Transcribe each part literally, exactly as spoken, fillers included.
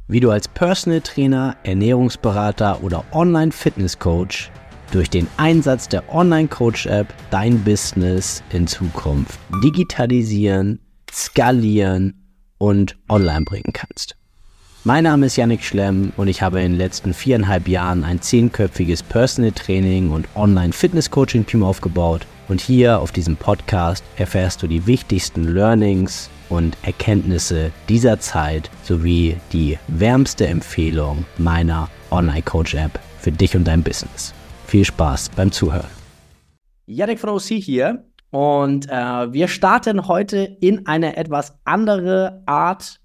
wie du als Personal Trainer, Ernährungsberater oder Online-Fitness-Coach durch den Einsatz der Online-Coach-App dein Business in Zukunft digitalisieren, skalieren und online bringen kannst. Mein Name ist Yannick Schlemm und ich habe in den letzten viereinhalb Jahren ein zehnköpfiges Personal Training und Online-Fitness-Coaching-Team aufgebaut. Und hier auf diesem Podcast erfährst du die wichtigsten Learnings und Erkenntnisse dieser Zeit sowie die wärmste Empfehlung meiner Online-Coach-App für dich und dein Business. Viel Spaß beim Zuhören. Yannick von O C hier und äh, wir starten heute in eine etwas andere Art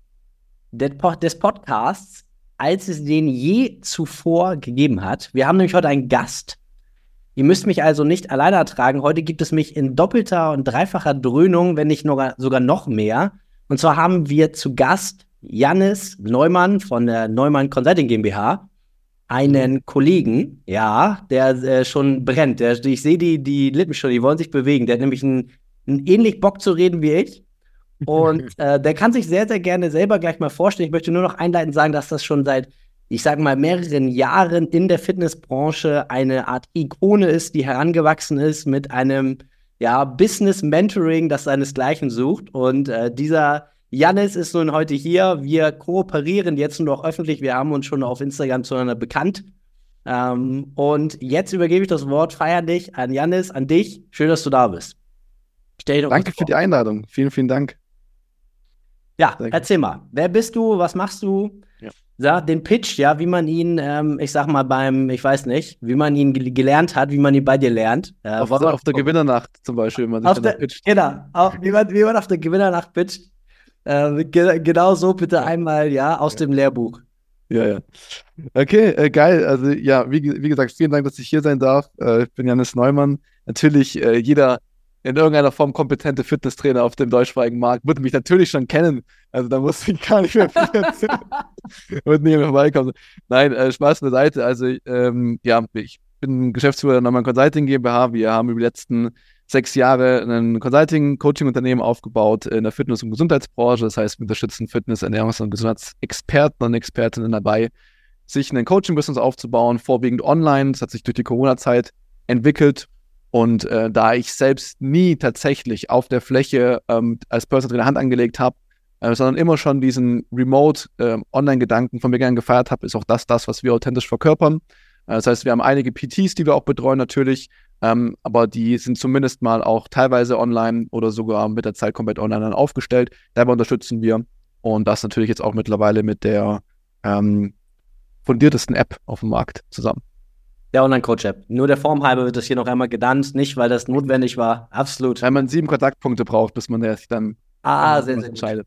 des Podcasts, als es den je zuvor gegeben hat. Wir haben nämlich heute einen Gast. Ihr müsst mich also nicht alleine ertragen. Heute gibt es mich in doppelter und dreifacher Dröhnung, wenn nicht noch, sogar noch mehr. Und zwar haben wir zu Gast Jannis Neumann von der Neumann Consulting GmbH, einen Kollegen, ja, der äh, schon brennt. Der, ich sehe die, die Lippen schon, die wollen sich bewegen. Der hat nämlich einen, einen ähnlich Bock zu reden wie ich. Und äh, der kann sich sehr, sehr gerne selber gleich mal vorstellen. Ich möchte nur noch einleitend sagen, dass das schon seit, ich sage mal, mehreren Jahren in der Fitnessbranche eine Art Ikone ist, die herangewachsen ist mit einem ja, Business-Mentoring, das seinesgleichen sucht. Und äh, dieser Jannis ist nun heute hier. Wir kooperieren jetzt nur noch öffentlich. Wir haben uns schon auf Instagram zueinander bekannt. Ähm, und jetzt übergebe ich das Wort feierlich an Jannis, an dich. Schön, dass du da bist. Stell dir doch Danke für die Einladung. Vielen, vielen Dank. Ja, erzähl mal. Wer bist du? Was machst du? Ja. Ja, den Pitch, ja, wie man ihn, ähm, ich sag mal beim, ich weiß nicht, wie man ihn ge- gelernt hat, wie man ihn bei dir lernt. Äh, auf, der, auf der Gewinnernacht zum Beispiel, wenn man sich auf der, pitcht. Genau, auf, wie, man, wie man auf der Gewinnernacht pitcht. Äh, ge- genau so bitte einmal, ja, aus ja. dem Lehrbuch. Ja, ja. Okay, äh, geil. Also ja, wie, wie gesagt, vielen Dank, dass ich hier sein darf. Äh, ich bin Jannis Neumann. Natürlich, äh, jeder in irgendeiner Form kompetente Fitnesstrainer auf dem deutschsprachigen Markt würde mich natürlich schon kennen. Also da muss ich gar nicht mehr viel erzählen. Wird nicht mehr vorbeikommen. Nein, äh, Spaß beiseite. Also ähm, ja, ich bin Geschäftsführer der Neumann Consulting GmbH. Wir haben über die letzten sechs Jahre ein Consulting-Coaching-Unternehmen aufgebaut in der Fitness- und Gesundheitsbranche. Das heißt, wir unterstützen Fitness-, Ernährungs- und Gesundheitsexperten und Expertinnen dabei, sich ein Coaching-Business aufzubauen, vorwiegend online. Das hat sich durch die Corona-Zeit entwickelt. Und äh, da ich selbst nie tatsächlich auf der Fläche ähm, als Personal Trainer Hand angelegt habe, äh, sondern immer schon diesen Remote-Online-Gedanken äh, von mir gern gefeiert habe, ist auch das das, was wir authentisch verkörpern. Äh, das heißt, wir haben einige P Ts, die wir auch betreuen natürlich, ähm, aber die sind zumindest mal auch teilweise online oder sogar mit der Zeit komplett online dann aufgestellt. Dabei unterstützen wir und das natürlich jetzt auch mittlerweile mit der ähm, fundiertesten App auf dem Markt zusammen. Der Online-Coach-App. Nur der Form halber wird das hier noch einmal genannt, nicht weil das notwendig war. Absolut. Weil man sieben Kontaktpunkte braucht, bis man sich dann ah, sehr, sehr entscheidet.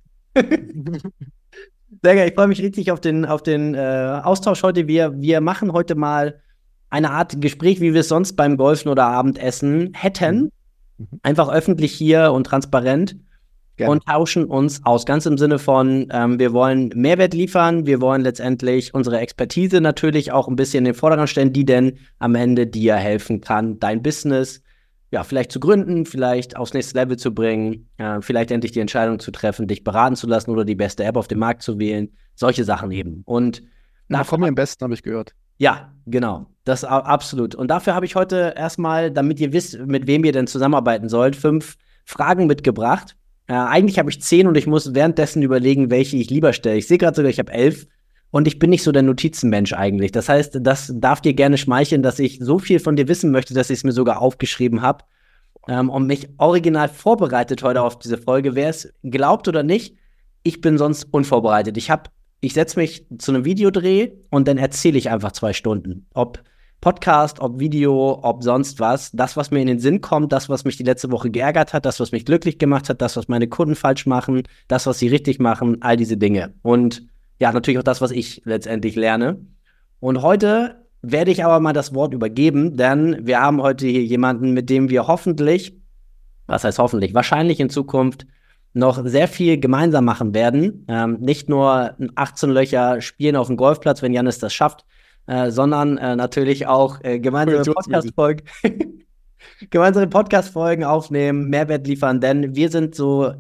Sehr geil, ich freue mich richtig auf den, auf den äh, Austausch heute. Wir, wir machen heute mal eine Art Gespräch, wie wir es sonst beim Golfen oder Abendessen hätten. Mhm. Einfach öffentlich hier und transparent. Gerne. Und tauschen uns aus. Ganz im Sinne von, ähm, wir wollen Mehrwert liefern, wir wollen letztendlich unsere Expertise natürlich auch ein bisschen in den Vordergrund stellen, die denn am Ende dir helfen kann, dein Business ja vielleicht zu gründen, vielleicht aufs nächste Level zu bringen, äh, vielleicht endlich die Entscheidung zu treffen, dich beraten zu lassen oder die beste App auf dem Markt zu wählen. Solche Sachen eben. Und da kommen wir am besten, habe ich gehört. Ja, genau. Das absolut. Und dafür habe ich heute erstmal, damit ihr wisst, mit wem ihr denn zusammenarbeiten sollt, fünf Fragen mitgebracht. Äh, eigentlich habe ich zehn und ich muss währenddessen überlegen, welche ich lieber stelle. Ich sehe gerade sogar, ich habe elf und ich bin nicht so der Notizenmensch eigentlich. Das heißt, das darf dir gerne schmeicheln, dass ich so viel von dir wissen möchte, dass ich es mir sogar aufgeschrieben habe ähm, und mich original vorbereitet heute auf diese Folge. Wer es glaubt oder nicht, ich bin sonst unvorbereitet. Ich habe, ich setze mich zu einem Videodreh und dann erzähle ich einfach zwei Stunden. Ob Podcast, ob Video, ob sonst was. Das, was mir in den Sinn kommt, das, was mich die letzte Woche geärgert hat, das, was mich glücklich gemacht hat, das, was meine Kunden falsch machen, das, was sie richtig machen, all diese Dinge. Und ja, natürlich auch das, was ich letztendlich lerne. Und heute werde ich aber mal das Wort übergeben, denn wir haben heute hier jemanden, mit dem wir hoffentlich, was heißt hoffentlich, wahrscheinlich in Zukunft noch sehr viel gemeinsam machen werden. Ähm, nicht nur achtzehn Löcher spielen auf dem Golfplatz, wenn Jannis das schafft, Äh, sondern äh, natürlich auch äh, gemeinsame Podcast-Folgen gemeinsame Podcast-Folgen aufnehmen, Mehrwert liefern, denn wir sind so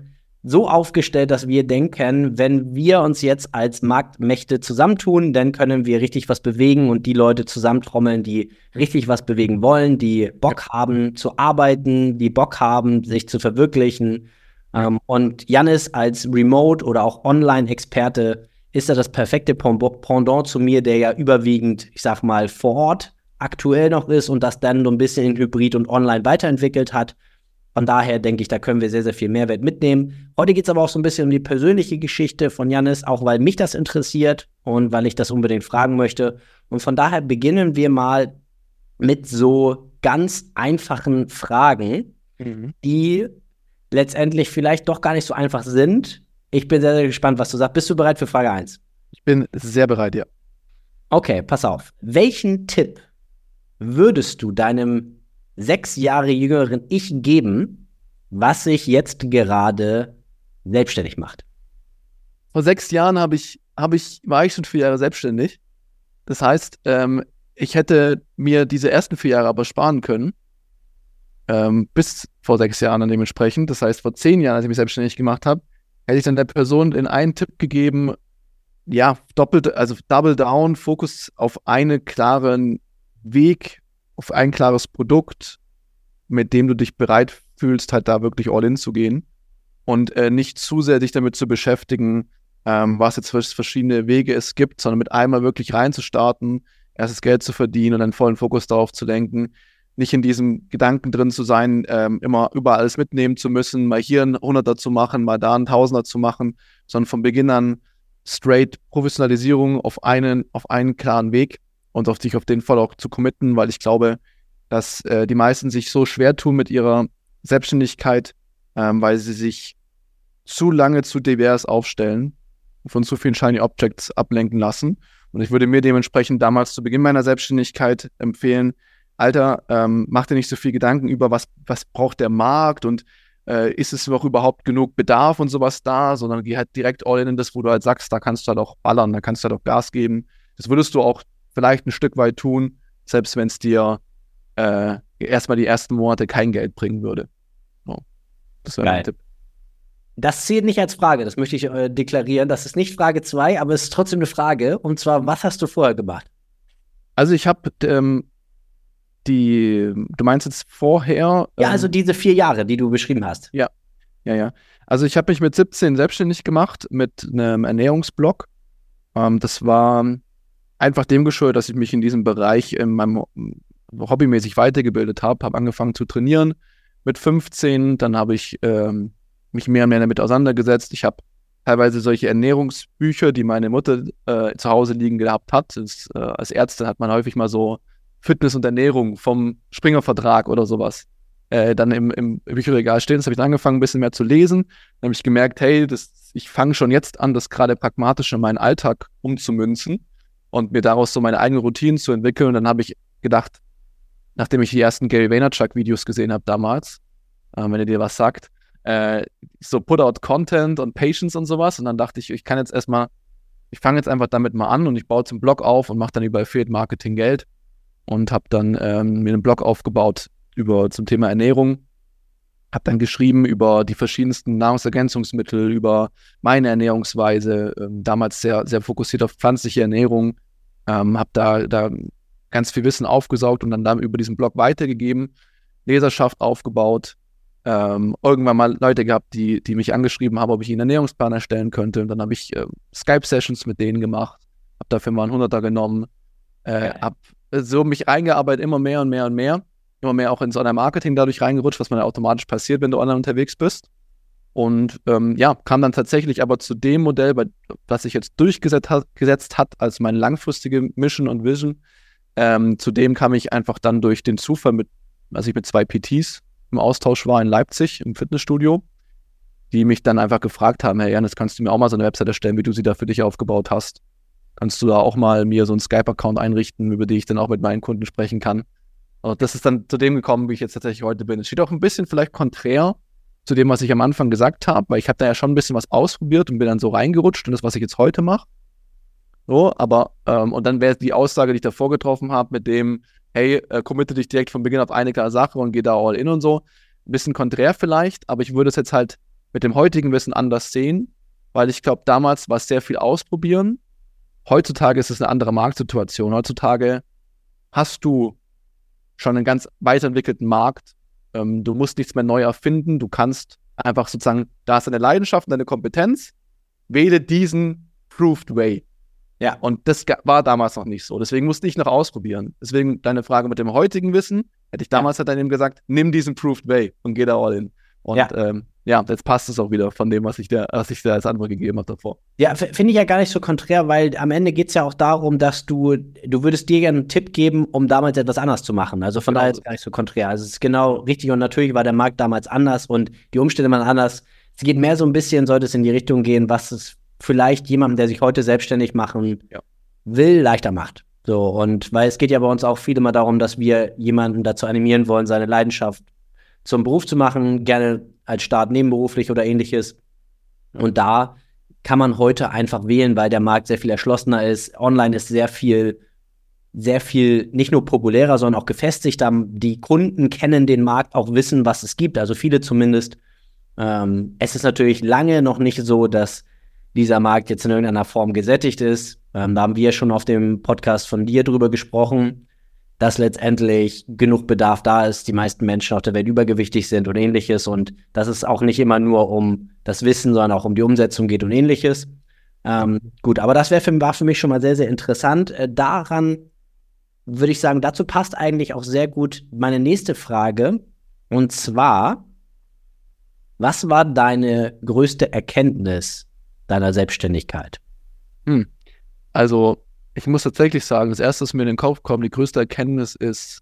so aufgestellt, dass wir denken, wenn wir uns jetzt als Marktmächte zusammentun, dann können wir richtig was bewegen und die Leute zusammentrommeln, die richtig was bewegen wollen, die Bock haben zu arbeiten, die Bock haben, sich zu verwirklichen. Ähm, und Jannis als Remote- oder auch Online-Experte ist da das perfekte Pendant zu mir, der ja überwiegend, ich sag mal, vor Ort aktuell noch ist und das dann so ein bisschen in Hybrid und Online weiterentwickelt hat. Von daher denke ich, da können wir sehr, sehr viel Mehrwert mitnehmen. Heute geht es aber auch so ein bisschen um die persönliche Geschichte von Jannis, auch weil mich das interessiert und weil ich das unbedingt fragen möchte. Und von daher beginnen wir mal mit so ganz einfachen Fragen, mhm. die letztendlich vielleicht doch gar nicht so einfach sind. Ich bin sehr, sehr gespannt, was du sagst. Bist du bereit für Frage eins? Ich bin sehr bereit, ja. Okay, pass auf. Welchen Tipp würdest du deinem sechs Jahre jüngeren Ich geben, was sich jetzt gerade selbstständig macht? Vor sechs Jahren habe ich, hab ich, war ich schon vier Jahre selbstständig. Das heißt, ähm, ich hätte mir diese ersten vier Jahre aber sparen können. Ähm, bis vor sechs Jahren dann dementsprechend. Das heißt, vor zehn Jahren, als ich mich selbstständig gemacht habe, hätte ich dann der Person in einen Tipp gegeben, ja, doppelt, also Double Down, Fokus auf einen klaren Weg, auf ein klares Produkt, mit dem du dich bereit fühlst, halt da wirklich all in zu gehen und äh, nicht zu sehr dich damit zu beschäftigen, ähm, was jetzt für verschiedene Wege es gibt, sondern mit einmal wirklich reinzustarten, erstes Geld zu verdienen und einen vollen Fokus darauf zu lenken, nicht in diesem Gedanken drin zu sein, ähm, immer überall alles mitnehmen zu müssen, mal hier einen Hunderter zu machen, mal da einen Tausender zu machen, sondern von Beginn an straight Professionalisierung auf einen, auf einen klaren Weg und auf dich auf den voll auch zu committen, weil ich glaube, dass äh, die meisten sich so schwer tun mit ihrer Selbstständigkeit, ähm, weil sie sich zu lange zu divers aufstellen, von zu vielen Shiny Objects ablenken lassen. Und ich würde mir dementsprechend damals zu Beginn meiner Selbstständigkeit empfehlen, Alter, ähm, mach dir nicht so viel Gedanken über, was, was braucht der Markt und äh, ist es noch überhaupt genug Bedarf und sowas da, sondern geh halt direkt all in in das, wo du halt sagst, da kannst du halt auch ballern, da kannst du halt auch Gas geben. Das würdest du auch vielleicht ein Stück weit tun, selbst wenn es dir äh, erstmal die ersten Monate kein Geld bringen würde. So. Das wäre mein Tipp. Das zählt nicht als Frage, das möchte ich äh, deklarieren. Das ist nicht Frage zwei, aber es ist trotzdem eine Frage. Und zwar, was hast du vorher gemacht? Also ich habe ähm, die, du meinst jetzt vorher? Ja, also ähm, diese vier Jahre, die du beschrieben hast. Ja, ja, ja. Also ich habe mich mit siebzehn selbstständig gemacht mit einem Ernährungsblog. Ähm, das war einfach dem geschuldet, dass ich mich in diesem Bereich in meinem hobbymäßig weitergebildet habe, habe angefangen zu trainieren mit fünfzehn, dann habe ich ähm, mich mehr und mehr damit auseinandergesetzt. Ich habe teilweise solche Ernährungsbücher, die meine Mutter äh, zu Hause liegen gehabt hat. Das, äh, als Ärztin hat man häufig mal so Fitness und Ernährung vom Springer-Vertrag oder sowas äh, dann im, im Bücherregal stehen. Das habe ich dann angefangen, ein bisschen mehr zu lesen. Dann habe ich gemerkt, hey, das, ich fange schon jetzt an, das gerade pragmatisch in meinen Alltag umzumünzen und mir daraus so meine eigenen Routinen zu entwickeln. Und dann habe ich gedacht, nachdem ich die ersten Gary Vaynerchuk-Videos gesehen habe damals, äh, wenn ihr dir was sagt, äh, so put out Content und Patience und sowas. Und dann dachte ich, ich kann jetzt erstmal, ich fange jetzt einfach damit mal an und ich baue zum Blog auf und mache dann über Affiliate Marketing Geld und habe dann ähm, mir einen Blog aufgebaut über zum Thema Ernährung. Habe dann geschrieben über die verschiedensten Nahrungsergänzungsmittel, über meine Ernährungsweise, ähm, damals sehr, sehr fokussiert auf pflanzliche Ernährung. Ähm, habe da, da ganz viel Wissen aufgesaugt und dann, dann über diesen Blog weitergegeben, Leserschaft aufgebaut, ähm, irgendwann mal Leute gehabt, die, die mich angeschrieben haben, ob ich ihnen einen Ernährungsplan erstellen könnte. Und dann habe ich äh, Skype-Sessions mit denen gemacht, habe dafür mal einen Hunderter genommen, äh, habe so mich eingearbeitet, immer mehr und mehr und mehr, immer mehr auch ins Online-Marketing dadurch reingerutscht, was man ja automatisch passiert, wenn du online unterwegs bist. Und ähm, ja, kam dann tatsächlich aber zu dem Modell, bei, was sich jetzt durchgesetzt hat, gesetzt hat als meine langfristige Mission und Vision. Ähm, zudem kam ich einfach dann durch den Zufall, mit, als ich mit zwei P Ts im Austausch war in Leipzig im Fitnessstudio, die mich dann einfach gefragt haben, hey Jannis, kannst du mir auch mal so eine Website erstellen, wie du sie da für dich aufgebaut hast? Kannst du da auch mal mir so einen Skype-Account einrichten, über den ich dann auch mit meinen Kunden sprechen kann? Und das ist dann zu dem gekommen, wie ich jetzt tatsächlich heute bin. Es steht auch ein bisschen vielleicht konträr zu dem, was ich am Anfang gesagt habe, weil ich habe da ja schon ein bisschen was ausprobiert und bin dann so reingerutscht in das, was ich jetzt heute mache. So, aber, ähm, und dann wäre die Aussage, die ich davor getroffen habe, mit dem, hey, äh, committe dich direkt von Beginn auf eine klare Sache und geh da all in und so. Ein bisschen konträr vielleicht, aber ich würde es jetzt halt mit dem heutigen Wissen anders sehen, weil ich glaube, damals war es sehr viel ausprobieren. Heutzutage ist es eine andere Marktsituation. Heutzutage hast du schon einen ganz weiterentwickelten Markt. Ähm, du musst nichts mehr neu erfinden. Du kannst einfach sozusagen, da ist deine Leidenschaft und deine Kompetenz, wähle diesen Proved Way. Ja, und das war damals noch nicht so. Deswegen musste ich noch ausprobieren. Deswegen deine Frage mit dem heutigen Wissen, hätte ich damals ja. halt dann eben gesagt, nimm diesen Proved Way und geh da all in. Und ja, ähm, ja jetzt passt es auch wieder von dem, was ich dir, was ich dir als Antwort gegeben habe davor. Ja, finde ich ja gar nicht so konträr, weil am Ende geht es ja auch darum, dass du, du würdest dir gerne einen Tipp geben, um damals etwas anders zu machen. Also von genau. daher ist es gar nicht so konträr. Also es ist genau richtig und natürlich war der Markt damals anders und die Umstände waren anders. Es geht mehr so ein bisschen, sollte es in die Richtung gehen, was es vielleicht jemandem, der sich heute selbstständig machen ja. will, leichter macht. So, und weil es geht ja bei uns auch viel immer darum, dass wir jemanden dazu animieren wollen, seine Leidenschaft zum Beruf zu machen, gerne als Start nebenberuflich oder ähnliches. Und da kann man heute einfach wählen, weil der Markt sehr viel erschlossener ist. Online ist sehr viel, sehr viel nicht nur populärer, sondern auch gefestigter. Die Kunden kennen den Markt, auch wissen, was es gibt, also viele zumindest. Ähm, es ist natürlich lange noch nicht so, dass dieser Markt jetzt in irgendeiner Form gesättigt ist. Ähm, da haben wir schon auf dem Podcast von dir drüber gesprochen, dass letztendlich genug Bedarf da ist, die meisten Menschen auf der Welt übergewichtig sind und ähnliches und dass es auch nicht immer nur um das Wissen, sondern auch um die Umsetzung geht und ähnliches. Ähm, gut, aber das wär für, war für mich schon mal sehr, sehr interessant. Äh, daran würde ich sagen, dazu passt eigentlich auch sehr gut meine nächste Frage und zwar, was war deine größte Erkenntnis deiner Selbstständigkeit? Hm. Also, ich muss tatsächlich sagen, das Erste, was mir in den Kopf kommt, die größte Erkenntnis ist,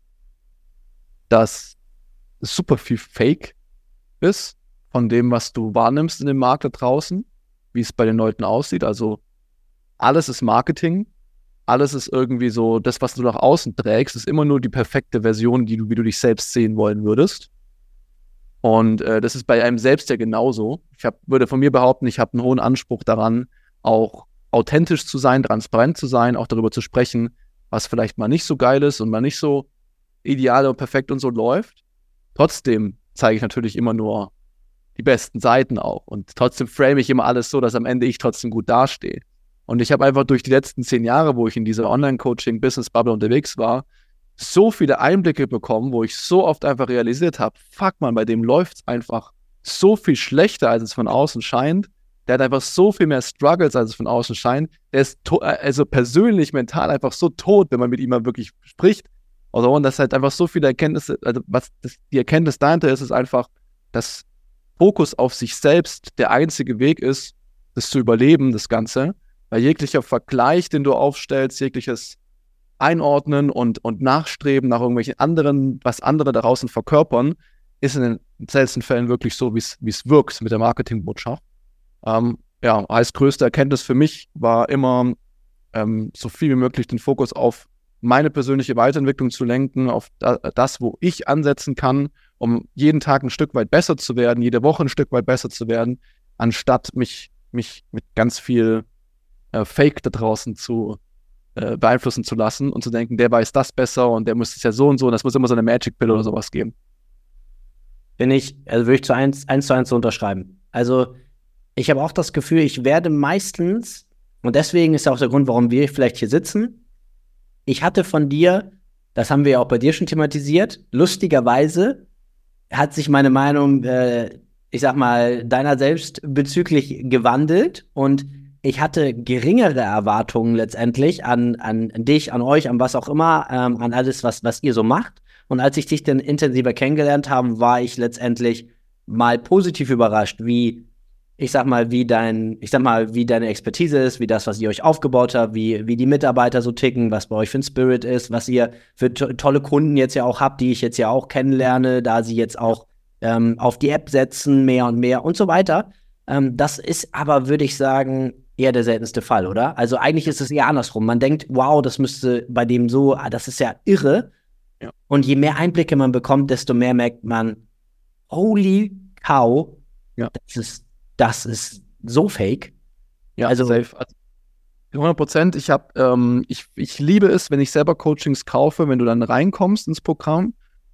dass super viel Fake ist von dem, was du wahrnimmst in dem Markt da draußen, wie es bei den Leuten aussieht. Also, alles ist Marketing, alles ist irgendwie so, das, was du nach außen trägst, ist immer nur die perfekte Version, die du, wie du dich selbst sehen wollen würdest. Und äh, das ist bei einem selbst ja genauso. Ich hab, würde von mir behaupten, ich habe einen hohen Anspruch daran, auch authentisch zu sein, transparent zu sein, auch darüber zu sprechen, was vielleicht mal nicht so geil ist und mal nicht so ideal und perfekt und so läuft. Trotzdem zeige ich natürlich immer nur die besten Seiten auch. Und trotzdem frame ich immer alles so, dass am Ende ich trotzdem gut dastehe. Und ich habe einfach durch die letzten zehn Jahre, wo ich in dieser Online-Coaching-Business-Bubble unterwegs war, so viele Einblicke bekommen, wo ich so oft einfach realisiert habe, fuck man, bei dem läuft es einfach so viel schlechter, als es von außen scheint. Der hat einfach so viel mehr Struggles, als es von außen scheint. Der ist to- also persönlich, mental einfach so tot, wenn man mit ihm mal wirklich spricht. Also, und das halt einfach so viele Erkenntnisse, also was das, die Erkenntnis dahinter ist, ist einfach, dass Fokus auf sich selbst der einzige Weg ist, das zu überleben, das Ganze. Weil jeglicher Vergleich, den du aufstellst, jegliches Einordnen und, und Nachstreben nach irgendwelchen anderen, was andere da draußen verkörpern, ist in den seltensten Fällen wirklich so, wie es wirkt mit der Marketingbotschaft. Ähm, ja, als größte Erkenntnis für mich war immer, ähm, so viel wie möglich den Fokus auf meine persönliche Weiterentwicklung zu lenken, auf da, das, wo ich ansetzen kann, um jeden Tag ein Stück weit besser zu werden, jede Woche ein Stück weit besser zu werden, anstatt mich, mich mit ganz viel äh, Fake da draußen zu äh, beeinflussen zu lassen und zu denken, der weiß das besser und der muss es ja so und so und das muss immer so eine Magic Pill oder sowas geben. Bin ich, also würde ich zu eins, eins zu eins so unterschreiben. Also ich habe auch das Gefühl, ich werde meistens, und deswegen ist auch der Grund, warum wir vielleicht hier sitzen, ich hatte von dir, das haben wir ja auch bei dir schon thematisiert, lustigerweise hat sich meine Meinung, äh, ich sag mal, deiner selbst bezüglich gewandelt und ich hatte geringere Erwartungen letztendlich an, an dich, an euch, an was auch immer, ähm, an alles, was, was ihr so macht. Und als ich dich dann intensiver kennengelernt habe, war ich letztendlich mal positiv überrascht, wie ich sag mal, wie dein, ich sag mal, wie deine Expertise ist, wie das, was ihr euch aufgebaut habt, wie, wie die Mitarbeiter so ticken, was bei euch für ein Spirit ist, was ihr für to- tolle Kunden jetzt ja auch habt, die ich jetzt ja auch kennenlerne, da sie jetzt auch ähm, auf die App setzen, mehr und mehr und so weiter. Ähm, das ist aber, würde ich sagen, eher der seltenste Fall, oder? Also eigentlich ist es eher andersrum. Man denkt, wow, das müsste bei dem so, ah, das ist ja irre. Ja. Und je mehr Einblicke man bekommt, desto mehr merkt man, holy cow, ja. das ist Das ist so fake. Ja, also safe. hundert Prozent. Ich, hab, ähm, ich, ich liebe es, wenn ich selber Coachings kaufe, wenn du dann reinkommst ins Programm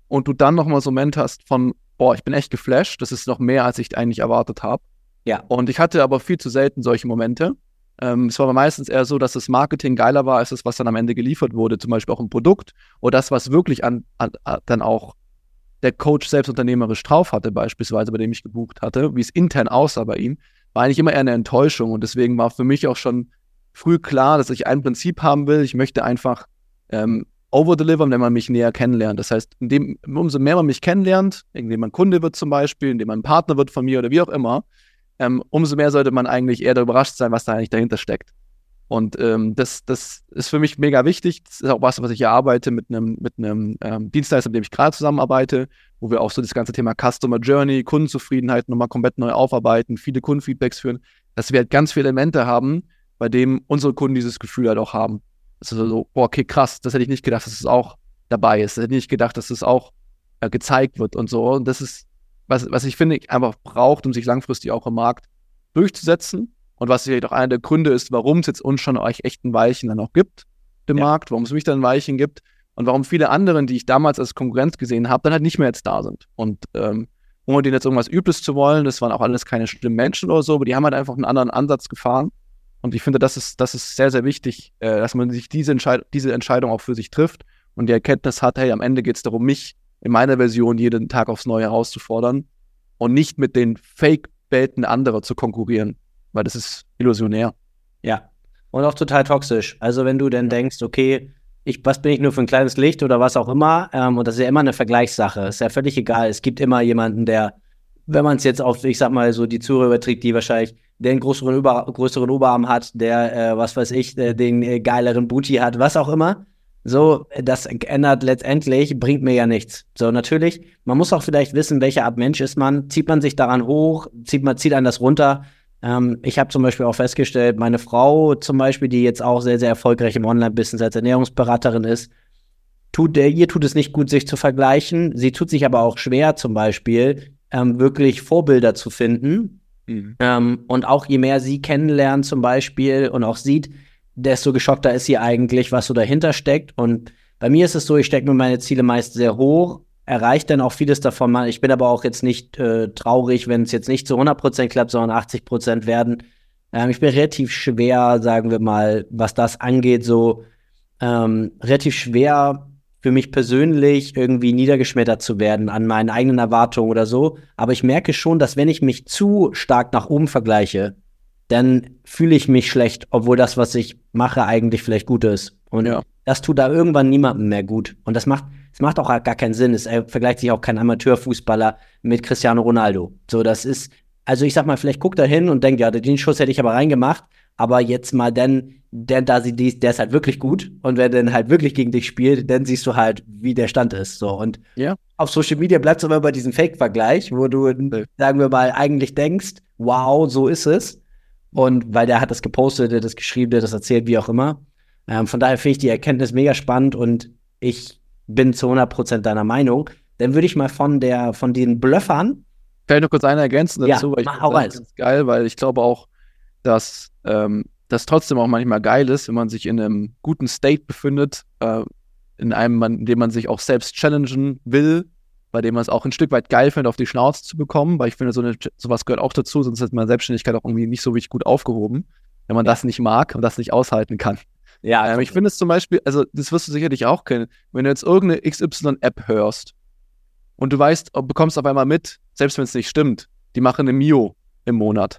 und du dann nochmal so einen Moment hast von, boah, ich bin echt geflasht, das ist noch mehr, als ich eigentlich erwartet habe. Ja. Und ich hatte aber viel zu selten solche Momente. Ähm, es war aber meistens eher so, dass das Marketing geiler war, als das, was dann am Ende geliefert wurde, zum Beispiel auch ein Produkt oder das, was wirklich an, an, an dann auch der Coach selbst unternehmerisch drauf hatte, beispielsweise, bei dem ich gebucht hatte, wie es intern aussah bei ihm, war eigentlich immer eher eine Enttäuschung. Und deswegen war für mich auch schon früh klar, dass ich ein Prinzip haben will. Ich möchte einfach ähm, overdelivern, wenn man mich näher kennenlernt. Das heißt, indem, umso mehr man mich kennenlernt, indem man Kunde wird zum Beispiel, indem man Partner wird von mir oder wie auch immer, ähm, umso mehr sollte man eigentlich eher überrascht sein, was da eigentlich dahinter steckt. Und ähm, das, das ist für mich mega wichtig. Das ist auch was, was ich erarbeite mit einem mit einem ähm, Dienstleister, mit dem ich gerade zusammenarbeite, wo wir auch so das ganze Thema Customer Journey, Kundenzufriedenheit nochmal komplett neu aufarbeiten, viele Kundenfeedbacks führen, dass wir halt ganz viele Elemente haben, bei denen unsere Kunden dieses Gefühl halt auch haben. Das ist so, boah, okay, krass, das hätte ich nicht gedacht, dass es auch dabei ist. Das hätte ich nicht gedacht, dass es auch äh, gezeigt wird und so. Und das ist, was, was ich finde, einfach braucht, um sich langfristig auch im Markt durchzusetzen. Und was vielleicht auch einer der Gründe ist, warum es jetzt uns schon euch echten Weichen dann auch gibt, im Ja. Markt, warum es mich dann Weichen gibt und warum viele anderen, die ich damals als Konkurrenz gesehen habe, dann halt nicht mehr jetzt da sind. Und ähm, ohne denen jetzt irgendwas Übles zu wollen, das waren auch alles keine schlimmen Menschen oder so, aber die haben halt einfach einen anderen Ansatz gefahren. Und ich finde, das ist, das ist sehr, sehr wichtig, äh, dass man sich diese, Entscheid- diese Entscheidung auch für sich trifft und die Erkenntnis hat, hey, am Ende geht es darum, mich in meiner Version jeden Tag aufs Neue herauszufordern und nicht mit den Fake-Welten anderer zu konkurrieren. Weil das ist illusionär. Ja, und auch total toxisch. Also wenn du dann denkst, okay, ich, was bin ich nur für ein kleines Licht oder was auch immer, ähm, und das ist ja immer eine Vergleichssache, ist ja völlig egal. Es gibt immer jemanden, der, wenn man es jetzt auf, ich sag mal so, die Zuhörer überträgt, die wahrscheinlich den größeren, Über, größeren Oberarm hat, der, äh, was weiß ich, der, den äh, geileren Booty hat, was auch immer. So, das ändert letztendlich, bringt mir ja nichts. So, natürlich, man muss auch vielleicht wissen, welche Art Mensch ist man. Zieht man sich daran hoch, zieht man, zieht einen das runter. Ähm, ich habe zum Beispiel auch festgestellt, meine Frau zum Beispiel, die jetzt auch sehr, sehr erfolgreich im Online-Business als Ernährungsberaterin ist, tut der, ihr tut es nicht gut, sich zu vergleichen. Sie tut sich aber auch schwer, zum Beispiel, ähm, wirklich Vorbilder zu finden. Mhm. Ähm, und auch je mehr sie kennenlernt zum Beispiel und auch sieht, desto geschockter ist sie eigentlich, was so dahinter steckt. Und bei mir ist es so, ich stecke mir meine Ziele meist sehr hoch, erreicht dann auch vieles davon mal. Ich bin aber auch jetzt nicht äh, traurig, wenn es jetzt nicht zu hundert Prozent klappt, sondern achtzig Prozent werden. Ähm, ich bin relativ schwer, sagen wir mal, was das angeht, so ähm, relativ schwer für mich persönlich irgendwie niedergeschmettert zu werden an meinen eigenen Erwartungen oder so. Aber ich merke schon, dass wenn ich mich zu stark nach oben vergleiche, dann fühle ich mich schlecht, obwohl das, was ich mache, eigentlich vielleicht gut ist. Und ja. Das tut da irgendwann niemandem mehr gut. Und das macht Es macht auch gar keinen Sinn. Es äh, vergleicht sich auch kein Amateurfußballer mit Cristiano Ronaldo. So, das ist, also ich sag mal, vielleicht guckt er hin und denkt, ja, den Schuss hätte ich aber reingemacht, aber jetzt mal dann, denn da sie dies, der ist halt wirklich gut und wenn der dann halt wirklich gegen dich spielt, dann siehst du halt, wie der Stand ist. So, und ja. Auf Social Media bleibst du immer bei diesem Fake-Vergleich, wo du, nee. sagen wir mal, eigentlich denkst, wow, so ist es. Und weil der hat das gepostet, der hat das geschrieben, der hat das erzählt, wie auch immer. Ähm, von daher finde ich die Erkenntnis mega spannend und ich bin zu hundert Prozent deiner Meinung. Dann würde ich mal von der, von den Bluffern. Vielleicht noch kurz eine ergänzen dazu, ja, weil ich mach auch das ganz geil, weil ich glaube auch, dass ähm, das trotzdem auch manchmal geil ist, wenn man sich in einem guten State befindet, äh, in einem, in dem man sich auch selbst challengen will, bei dem man es auch ein Stück weit geil findet, auf die Schnauze zu bekommen, weil ich finde, so eine, sowas gehört auch dazu, sonst ist meine Selbstständigkeit auch irgendwie nicht so wirklich gut aufgehoben, wenn man ja. das nicht mag und das nicht aushalten kann. Ja, ähm, ich finde es zum Beispiel, also das wirst du sicherlich auch kennen, wenn du jetzt irgendeine X Y-App hörst und du weißt, bekommst auf einmal mit, selbst wenn es nicht stimmt, die machen eine Mio im Monat,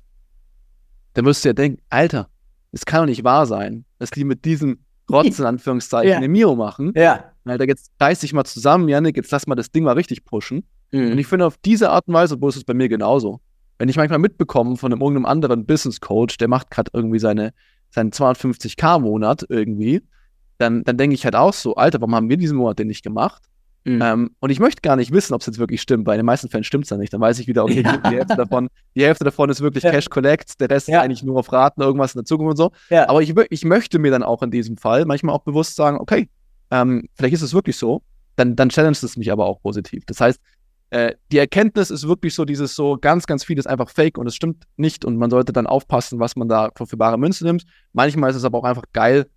dann wirst du ja denken, Alter, das kann doch nicht wahr sein, dass die mit diesem Rotz in Anführungszeichen ja. eine Mio machen. Ja. Alter, jetzt reiß dich mal zusammen, Janik, jetzt lass mal das Ding mal richtig pushen. Mhm. Und ich finde, auf diese Art und Weise, wo ist es bei mir genauso. Wenn ich manchmal mitbekomme von einem, irgendeinem anderen Business-Coach, der macht gerade irgendwie seine seinen zweihundertfünfzig K Monat irgendwie, dann, dann denke ich halt auch so, Alter, warum haben wir diesen Monat den nicht gemacht? Mhm. Ähm, und ich möchte gar nicht wissen, ob es jetzt wirklich stimmt, weil in den meisten Fällen stimmt es ja nicht. Dann weiß ich wieder, okay, ja. die, Hälfte davon, die Hälfte davon ist wirklich ja. Cash Collect, der Rest ja. ist eigentlich nur auf Raten, irgendwas in der Zukunft und so. Ja. Aber ich, ich möchte mir dann auch in diesem Fall manchmal auch bewusst sagen, okay, ähm, vielleicht ist es wirklich so, dann, dann challenge es mich aber auch positiv. Das heißt, äh, die Erkenntnis ist wirklich so dieses so, ganz, ganz viel ist einfach Fake und es stimmt nicht und man sollte dann aufpassen, was man da für bare Münze nimmt. Manchmal ist es aber auch einfach geil,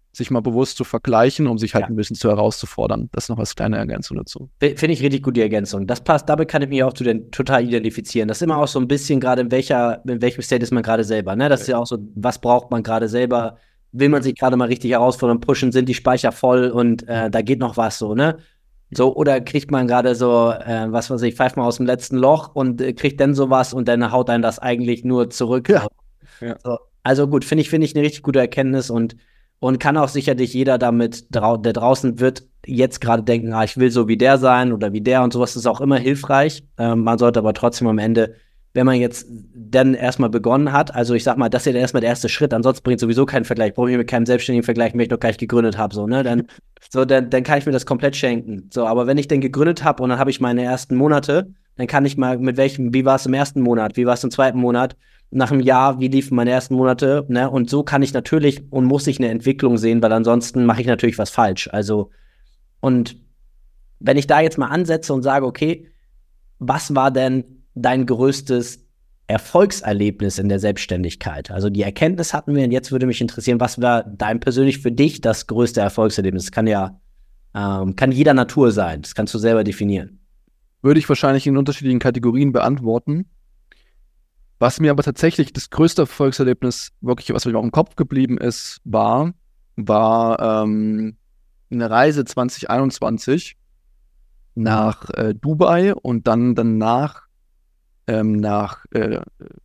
sich mal bewusst zu vergleichen, um sich halt Ja. ein bisschen zu herauszufordern. Das ist noch als kleine Ergänzung dazu. Finde ich richtig gut, die Ergänzung. Das passt, damit kann ich mich auch zu den, total identifizieren. Das ist immer auch so ein bisschen gerade, in welcher, in welchem State ist man gerade selber. Ne? Das ist ja auch so, was braucht man gerade selber? Will man sich gerade mal richtig herausfordern, pushen, sind die Speicher voll und äh, da geht noch was so, ne? So, oder kriegt man gerade so, äh, was weiß ich, pfeift mal aus dem letzten Loch und äh, kriegt dann sowas und dann haut einen das eigentlich nur zurück. Ja. Ja. So. Also gut, finde ich, finde ich eine richtig gute Erkenntnis und, und kann auch sicherlich jeder damit, drau der draußen wird jetzt gerade denken, ah, ich will so wie der sein oder wie der und sowas, ist auch immer hilfreich. Ähm, man sollte aber trotzdem am Ende, wenn man jetzt dann erstmal begonnen hat, also ich sag mal, das ist ja dann erstmal der erste Schritt, ansonsten bringt sowieso keinen Vergleich, brauche ich mit keinem selbstständigen Vergleich, wenn ich noch gar nicht gegründet habe, so, ne, dann, so, dann, dann kann ich mir das komplett schenken. So, aber wenn ich dann gegründet habe und dann habe ich meine ersten Monate, dann kann ich mal mit welchem, wie war es im ersten Monat, wie war es im zweiten Monat, nach einem Jahr, wie liefen meine ersten Monate, ne, und so kann ich natürlich und muss ich eine Entwicklung sehen, weil ansonsten mache ich natürlich was falsch, also, und wenn ich da jetzt mal ansetze und sage, okay, was war denn dein größtes Erfolgserlebnis in der Selbstständigkeit? Also die Erkenntnis hatten wir und jetzt würde mich interessieren, was war dein persönlich für dich das größte Erfolgserlebnis? Das kann ja, ähm, kann jeder Natur sein, das kannst du selber definieren. Würde ich wahrscheinlich in unterschiedlichen Kategorien beantworten. Was mir aber tatsächlich das größte Erfolgserlebnis, wirklich, was mir auch im Kopf geblieben ist, war, war ähm, eine Reise zwanzig einundzwanzig nach äh, Dubai und dann danach ähm, nach äh,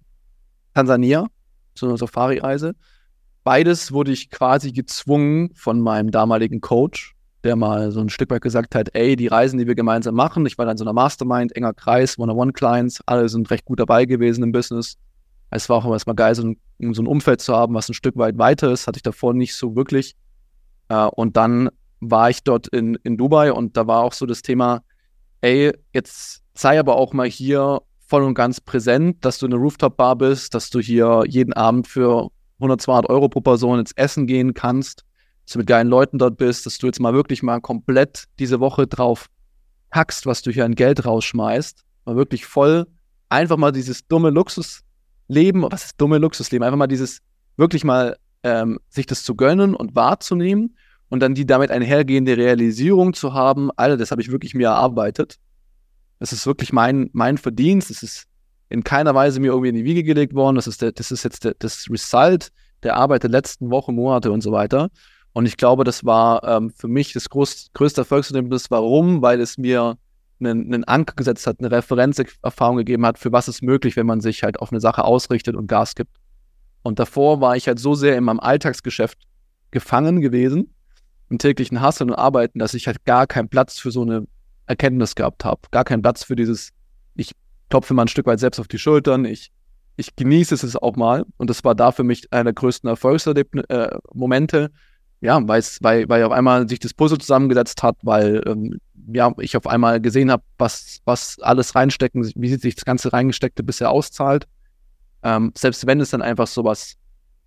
Tansania, so eine Safari-Reise. Beides wurde ich quasi gezwungen von meinem damaligen Coach, der mal so ein Stück weit gesagt hat, ey, die Reisen, die wir gemeinsam machen, ich war dann so einer Mastermind, enger Kreis, One-on-One-Clients, alle sind recht gut dabei gewesen im Business. Es war auch immer erstmal geil, so ein, so ein Umfeld zu haben, was ein Stück weit weiter ist, hatte ich davor nicht so wirklich. Äh, und dann war ich dort in, in Dubai und da war auch so das Thema, ey, jetzt sei aber auch mal hier voll und ganz präsent, dass du eine Rooftop-Bar bist, dass du hier jeden Abend für hundert, zweihundert Euro pro Person ins Essen gehen kannst, dass du mit geilen Leuten dort bist, dass du jetzt mal wirklich mal komplett diese Woche drauf hackst, was du hier an Geld rausschmeißt, mal wirklich voll einfach mal dieses dumme Luxusleben, was ist dumme Luxusleben, einfach mal dieses wirklich mal ähm, sich das zu gönnen und wahrzunehmen und dann die damit einhergehende Realisierung zu haben, Alter, das habe ich wirklich mir erarbeitet. Das ist wirklich mein, mein Verdienst. Das ist in keiner Weise mir irgendwie in die Wiege gelegt worden. Das ist, der, das ist jetzt der, das Result der Arbeit der letzten Wochen, Monate und so weiter. Und ich glaube, das war ähm, für mich das groß, größte Erfolgserlebnis. Warum? Weil es mir einen, einen Anker gesetzt hat, eine Referenzerfahrung gegeben hat, für was ist möglich, wenn man sich halt auf eine Sache ausrichtet und Gas gibt. Und davor war ich halt so sehr in meinem Alltagsgeschäft gefangen gewesen, im täglichen Hustlen und Arbeiten, dass ich halt gar keinen Platz für so eine Erkenntnis gehabt habe. Gar keinen Platz für dieses, ich klopfe mal ein Stück weit selbst auf die Schultern, ich, ich genieße es auch mal. Und das war da für mich einer der größten Erfolgsmomente, äh, ja, weil's, weil, weil auf einmal sich das Puzzle zusammengesetzt hat, weil ähm, ja, ich auf einmal gesehen habe, was, was alles reinstecken, wie sich das ganze Reingesteckte bisher auszahlt. Ähm, selbst wenn es dann einfach so was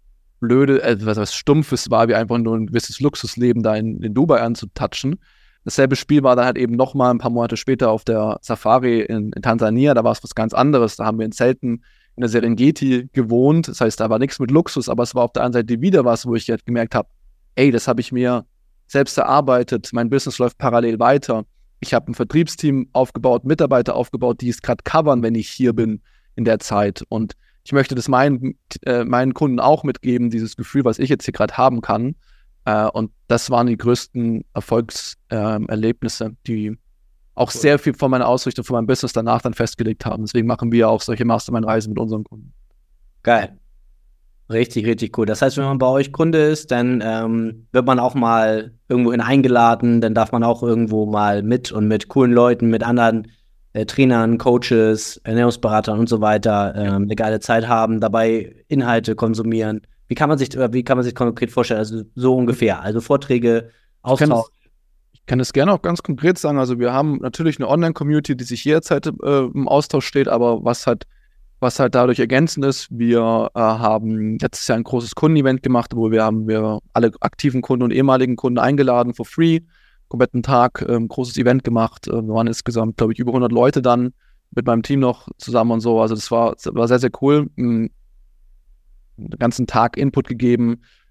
Blöde, äh, was, was Stumpfes war, wie einfach nur ein gewisses Luxusleben da in, in Dubai anzutatschen. Dasselbe Spiel war dann halt eben nochmal ein paar Monate später auf der Safari in, in Tansania, da war es was ganz anderes, da haben wir in Zelten in der Serengeti gewohnt, das heißt, da war nichts mit Luxus, aber es war auf der anderen Seite wieder was, wo ich halt gemerkt habe, ey, das habe ich mir selbst erarbeitet, mein Business läuft parallel weiter, ich habe ein Vertriebsteam aufgebaut, Mitarbeiter aufgebaut, die es gerade covern, wenn ich hier bin in der Zeit und ich möchte das meinen, äh, meinen Kunden auch mitgeben, dieses Gefühl, was ich jetzt hier gerade haben kann. Äh, und das waren die größten Erfolgserlebnisse, äh, die auch cool. sehr viel von meiner Ausrichtung, von meinem Business danach dann festgelegt haben. Deswegen machen wir auch solche Mastermind-Reisen mit unseren Kunden. Geil. Richtig, richtig cool. Das heißt, wenn man bei euch Kunde ist, dann ähm, wird man auch mal irgendwohin eingeladen, dann darf man auch irgendwo mal mit und mit coolen Leuten, mit anderen Äh, Trainern, Coaches, Ernährungsberatern und so weiter ähm, eine geile Zeit haben, dabei Inhalte konsumieren. Wie kann man sich, wie kann man sich konkret vorstellen? Also so ungefähr. Also Vorträge, Austausch. Ich kann es gerne auch ganz konkret sagen. Also wir haben natürlich eine Online-Community, die sich jederzeit äh, im Austausch steht, aber was halt, was halt dadurch ergänzend ist, wir äh, haben letztes Jahr ein großes Kundenevent gemacht, wo wir haben wir alle aktiven Kunden und ehemaligen Kunden eingeladen for free. Kompletten Tag, ähm, großes Event gemacht. Äh, wir waren insgesamt, glaube ich, über hundert Leute dann mit meinem Team noch zusammen und so. Also das war, das war sehr, sehr cool. Mhm. Den ganzen Tag Input gegeben,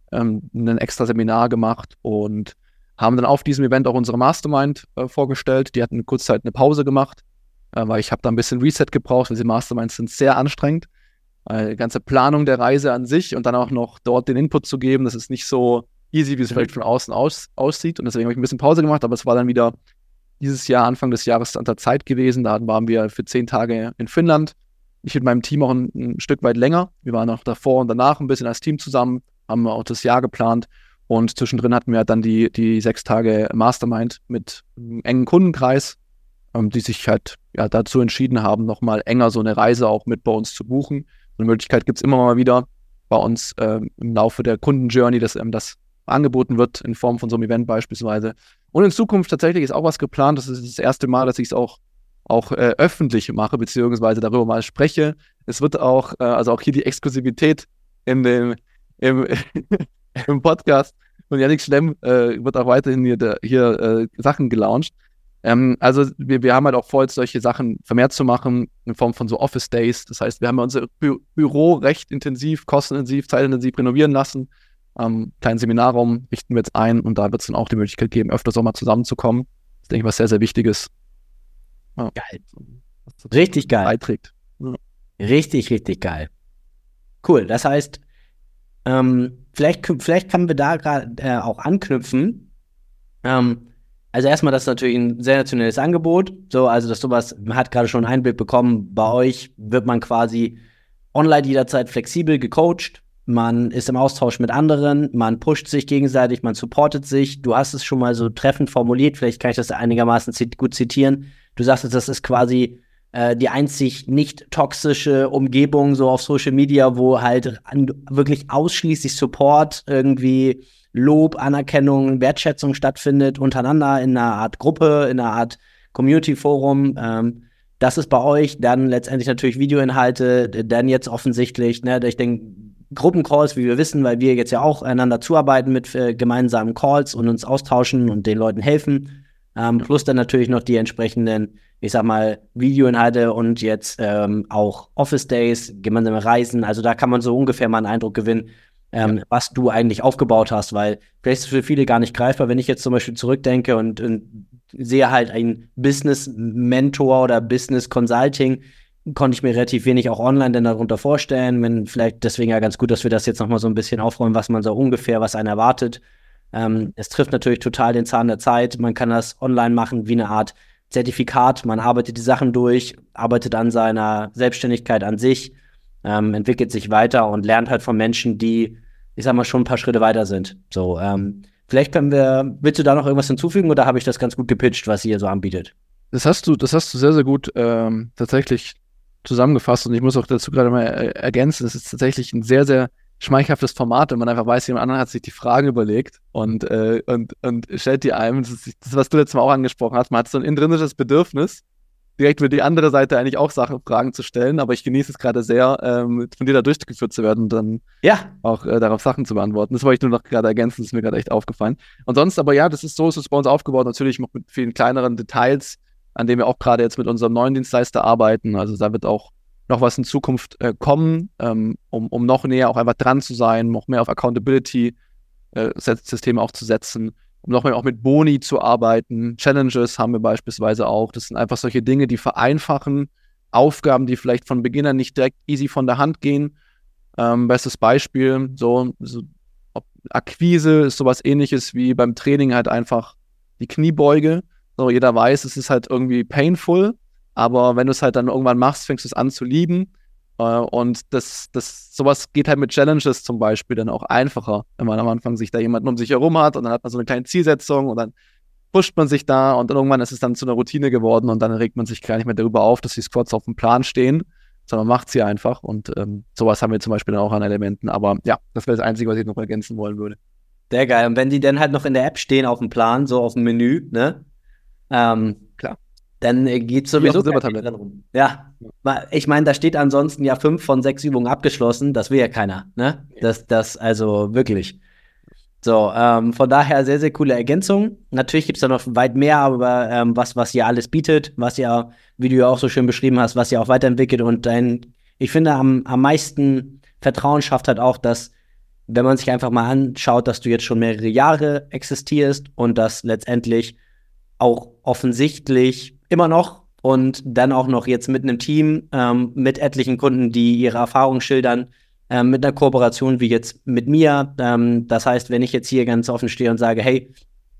ähm, ein extra Seminar gemacht und haben dann auf diesem Event auch unsere Mastermind äh, vorgestellt. Die hatten kurz Zeit eine Pause gemacht, äh, weil ich habe da ein bisschen Reset gebraucht. Diese Masterminds sind sehr anstrengend. Äh, die ganze Planung der Reise an sich und dann auch noch dort den Input zu geben, das ist nicht so easy, wie es mhm. vielleicht von außen aus, aussieht. Und deswegen habe ich ein bisschen Pause gemacht, aber es war dann wieder dieses Jahr, Anfang des Jahres, an der Zeit gewesen. Da waren wir für zehn Tage in Finnland. Ich mit meinem Team auch ein, ein Stück weit länger. Wir waren auch davor und danach ein bisschen als Team zusammen, haben auch das Jahr geplant. Und zwischendrin hatten wir dann die, die sechs Tage Mastermind mit einem engen Kundenkreis, ähm, die sich halt ja, dazu entschieden haben, nochmal enger so eine Reise auch mit bei uns zu buchen. So eine Möglichkeit gibt es immer mal wieder bei uns ähm, im Laufe der Kundenjourney, dass ähm, das angeboten wird in Form von so einem Event beispielsweise. Und in Zukunft tatsächlich ist auch was geplant. Das ist das erste Mal, dass ich es auch, auch äh, öffentlich mache, beziehungsweise darüber mal spreche. Es wird auch, äh, also auch hier die Exklusivität in dem, im, im Podcast von Yannick Schlemm äh, wird auch weiterhin hier, der, hier äh, Sachen gelauncht. Ähm, also wir, wir haben halt auch vor, jetzt solche Sachen vermehrt zu machen in Form von so Office Days. Das heißt, wir haben unser Bü- Büro recht intensiv, kostenintensiv, zeitintensiv renovieren lassen. Ähm, kleinen Seminarraum richten wir jetzt ein und da wird es dann auch die Möglichkeit geben, öfters auch mal zusammenzukommen. Das ist, denke ich, was sehr, sehr Wichtiges. Ja. Geil. Richtig geil. Beiträgt. Ja. Richtig, richtig geil. Cool. Das heißt, ähm, vielleicht, vielleicht können wir da gerade äh, auch anknüpfen. Ähm, also erstmal, das ist natürlich ein sensationelles Angebot. So, also dass sowas, man hat gerade schon einen Einblick bekommen, bei euch wird man quasi online jederzeit flexibel gecoacht. Man ist im Austausch mit anderen, man pusht sich gegenseitig, man supportet sich. Du hast es schon mal so treffend formuliert, vielleicht kann ich das einigermaßen zit- gut zitieren. Du sagst, das ist quasi äh, die einzig nicht toxische Umgebung so auf Social Media, wo halt an, wirklich ausschließlich Support, irgendwie Lob, Anerkennung, Wertschätzung stattfindet, untereinander in einer Art Gruppe, in einer Art Community-Forum. Ähm, das ist bei euch dann letztendlich natürlich Videoinhalte, dann jetzt offensichtlich, ne, ich denke, Gruppencalls, wie wir wissen, weil wir jetzt ja auch einander zuarbeiten mit äh, gemeinsamen Calls und uns austauschen und den Leuten helfen. Ähm, plus dann natürlich noch die entsprechenden, ich sag mal, Videoinhalte und jetzt ähm, auch Office Days, gemeinsame Reisen. Also da kann man so ungefähr mal einen Eindruck gewinnen, ähm, ja. was du eigentlich aufgebaut hast, weil vielleicht ist es für viele gar nicht greifbar, wenn ich jetzt zum Beispiel zurückdenke und, und sehe halt einen Business-Mentor oder Business-Consulting, konnte ich mir relativ wenig auch online denn darunter vorstellen. Wenn vielleicht deswegen ja ganz gut, dass wir das jetzt nochmal so ein bisschen aufräumen, was man so ungefähr, was einen erwartet. Ähm, es trifft natürlich total den Zahn der Zeit. Man kann das online machen wie eine Art Zertifikat. Man arbeitet die Sachen durch, arbeitet an seiner Selbstständigkeit an sich, ähm, entwickelt sich weiter und lernt halt von Menschen, die, ich sag mal, schon ein paar Schritte weiter sind. So, ähm, vielleicht können wir, willst du da noch irgendwas hinzufügen oder habe ich das ganz gut gepitcht, was ihr so anbietet? Das hast du, das hast du sehr, sehr gut ähm, tatsächlich zusammengefasst und ich muss auch dazu gerade mal er- ergänzen, es ist tatsächlich ein sehr, sehr schmeichelhaftes Format, wenn man einfach weiß, jemand anderer hat sich die Fragen überlegt und, äh, und, und stellt die einem, das ist das, was du letztes Mal auch angesprochen hast, man hat so ein intrinsisches Bedürfnis, direkt über die andere Seite eigentlich auch Sachen, Fragen zu stellen, aber ich genieße es gerade sehr, ähm, von dir da durchgeführt zu werden und dann ja. auch äh, darauf Sachen zu beantworten. Das wollte ich nur noch gerade ergänzen, das ist mir gerade echt aufgefallen. Und sonst aber ja, das ist so, ist es bei uns aufgebaut, natürlich noch mit vielen kleineren Details, an dem wir auch gerade jetzt mit unserem neuen Dienstleister arbeiten. Also da wird auch noch was in Zukunft äh, kommen, ähm, um, um noch näher auch einfach dran zu sein, noch mehr auf Accountability-Systeme äh, auch zu setzen, um noch mehr auch mit Boni zu arbeiten. Challenges haben wir beispielsweise auch. Das sind einfach solche Dinge, die vereinfachen Aufgaben, die vielleicht von Beginn an nicht direkt easy von der Hand gehen. Ähm, bestes Beispiel, so, so ob Akquise ist sowas Ähnliches wie beim Training halt einfach die Kniebeuge. So, jeder weiß, es ist halt irgendwie painful, aber wenn du es halt dann irgendwann machst, fängst du es an zu lieben. Äh, und das, das, sowas geht halt mit Challenges zum Beispiel dann auch einfacher, wenn man am Anfang sich da jemanden um sich herum hat und dann hat man so eine kleine Zielsetzung und dann pusht man sich da und dann irgendwann ist es dann zu einer Routine geworden und dann regt man sich gar nicht mehr darüber auf, dass die Squats auf dem Plan stehen, sondern man macht sie einfach und ähm, sowas haben wir zum Beispiel dann auch an Elementen. Aber ja, das wäre das Einzige, was ich noch ergänzen wollen würde. Sehr geil. Und wenn die dann halt noch in der App stehen auf dem Plan, so auf dem Menü, ne? Ähm, Klar. Dann äh, geht sowieso dran rum. Ja, ich meine, da steht ansonsten ja fünf von sechs Übungen abgeschlossen. Das will ja keiner, ne? Das, das, also wirklich. So, ähm, von daher sehr, sehr coole Ergänzung. Natürlich gibt es da noch weit mehr, aber ähm, was, was ihr alles bietet, was ihr, wie du ja auch so schön beschrieben hast, was ihr auch weiterentwickelt und dein, ich finde, am, am meisten Vertrauen schafft halt auch, dass wenn man sich einfach mal anschaut, dass du jetzt schon mehrere Jahre existierst und das letztendlich auch offensichtlich immer noch und dann auch noch jetzt mit einem Team, ähm, mit etlichen Kunden, die ihre Erfahrungen schildern, ähm, mit einer Kooperation wie jetzt mit mir. Ähm, das heißt, wenn ich jetzt hier ganz offen stehe und sage, hey,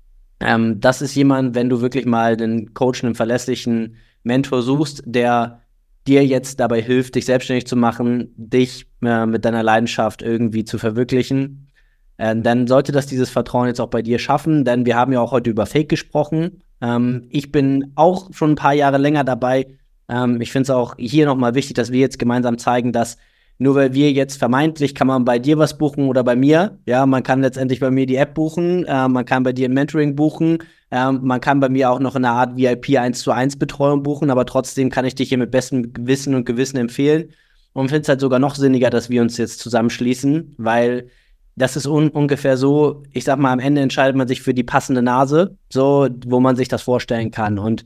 ähm, das ist jemand, wenn du wirklich mal einen Coach, einen verlässlichen Mentor suchst, der dir jetzt dabei hilft, dich selbstständig zu machen, dich äh, mit deiner Leidenschaft irgendwie zu verwirklichen, äh, dann sollte das dieses Vertrauen jetzt auch bei dir schaffen, denn wir haben ja auch heute über Fake gesprochen. Ähm, ich bin auch schon ein paar Jahre länger dabei. Ähm, ich finde es auch hier nochmal wichtig, dass wir jetzt gemeinsam zeigen, dass nur weil wir jetzt vermeintlich, kann man bei dir was buchen oder bei mir, ja, man kann letztendlich bei mir die App buchen, äh, man kann bei dir ein Mentoring buchen, äh, man kann bei mir auch noch eine Art V I P eins zu eins Betreuung buchen, aber trotzdem kann ich dich hier mit bestem Wissen und Gewissen empfehlen und finde es halt sogar noch sinniger, dass wir uns jetzt zusammenschließen, weil das ist un- ungefähr so, ich sag mal, am Ende entscheidet man sich für die passende Nase, so, wo man sich das vorstellen kann. Und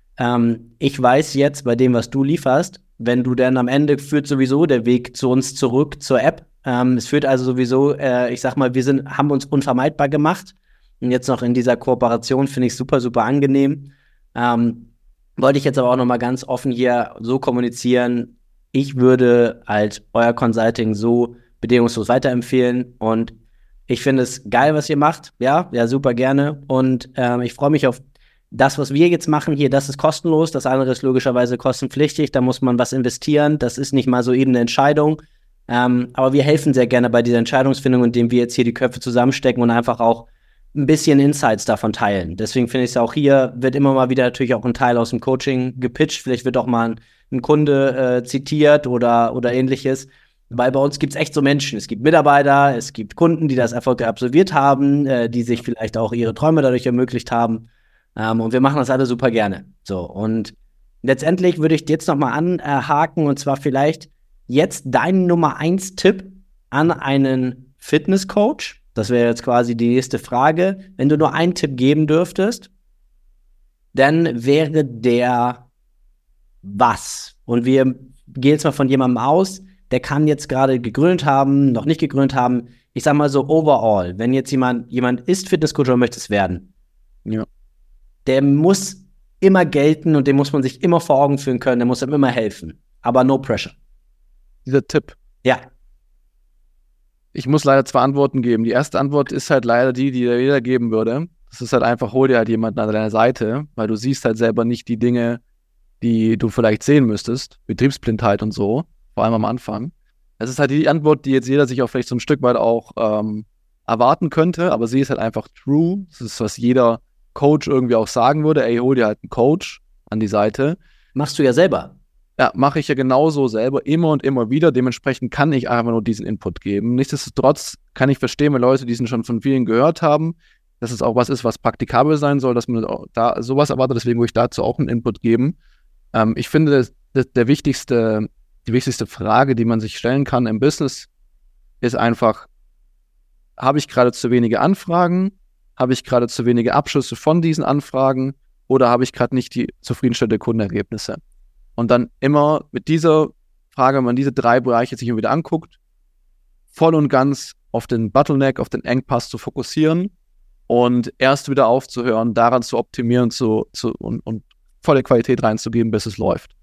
ähm, ich weiß jetzt, bei dem, was du lieferst, wenn du dann am Ende führt sowieso der Weg zu uns zurück zur App. Ähm, es führt also sowieso, äh, ich sag mal, wir sind, haben uns unvermeidbar gemacht. Und jetzt noch in dieser Kooperation finde ich super, super angenehm. Ähm, wollte ich jetzt aber auch noch mal ganz offen hier so kommunizieren. Ich würde halt euer Consulting so bedingungslos weiterempfehlen und ich finde es geil, was ihr macht. Ja, ja, super gerne. Und ähm, ich freue mich auf das, was wir jetzt machen hier. Das ist kostenlos. Das andere ist logischerweise kostenpflichtig. Da muss man was investieren. Das ist nicht mal so eben eine Entscheidung. Ähm, aber wir helfen sehr gerne bei dieser Entscheidungsfindung, indem wir jetzt hier die Köpfe zusammenstecken und einfach auch ein bisschen Insights davon teilen. Deswegen finde ich es auch hier, wird immer mal wieder natürlich auch ein Teil aus dem Coaching gepitcht. Vielleicht wird auch mal ein, ein Kunde äh, zitiert oder, oder ähnliches. Weil bei uns gibt es echt so Menschen. Es gibt Mitarbeiter, es gibt Kunden, die das erfolgreich absolviert haben, äh, die sich vielleicht auch ihre Träume dadurch ermöglicht haben. Ähm, und wir machen das alle super gerne. So, und letztendlich würde ich jetzt noch mal anhaken, und zwar vielleicht jetzt dein Nummer eins Tipp an einen Fitnesscoach. Das wäre jetzt quasi die nächste Frage. Wenn du nur einen Tipp geben dürftest, dann wäre der was? Und wir gehen jetzt mal von jemandem aus, der kann jetzt gerade gegründet haben, noch nicht gegründet haben. Ich sag mal so overall, wenn jetzt jemand, jemand ist Fitnesscoach oder möchte es werden, Ja. der muss immer gelten und dem muss man sich immer vor Augen führen können, der muss ihm immer helfen. Aber no pressure. Dieser Tipp. Ja. Ich muss leider zwei Antworten geben. Die erste Antwort ist halt leider die, die dir jeder geben würde. Das ist halt einfach, hol dir halt jemanden an deiner Seite, weil du siehst halt selber nicht die Dinge, die du vielleicht sehen müsstest. Betriebsblindheit und so, vor allem am Anfang. Das ist halt die Antwort, die jetzt jeder sich auch vielleicht so ein Stück weit auch ähm, erwarten könnte, aber sie ist halt einfach true. Das ist, was jeder Coach irgendwie auch sagen würde. Ey, hol dir halt einen Coach an die Seite. Machst du ja selber. Ja, mache ich ja genauso selber, immer und immer wieder. Dementsprechend kann ich einfach nur diesen Input geben. Nichtsdestotrotz kann ich verstehen, wenn Leute diesen schon von vielen gehört haben, dass es auch was ist, was praktikabel sein soll, dass man auch da sowas erwartet. Deswegen würde ich dazu auch einen Input geben. Ähm, ich finde, das, das, der wichtigste, die wichtigste Frage, die man sich stellen kann im Business, ist einfach, habe ich gerade zu wenige Anfragen? Habe ich gerade zu wenige Abschlüsse von diesen Anfragen? Oder habe ich gerade nicht die zufriedenstellenden Kundenergebnisse? Und dann immer mit dieser Frage, wenn man diese drei Bereiche sich immer wieder anguckt, voll und ganz auf den Bottleneck, auf den Engpass zu fokussieren und erst wieder aufzuhören, daran zu optimieren zu, zu, und, und volle Qualität reinzugeben, bis es läuft.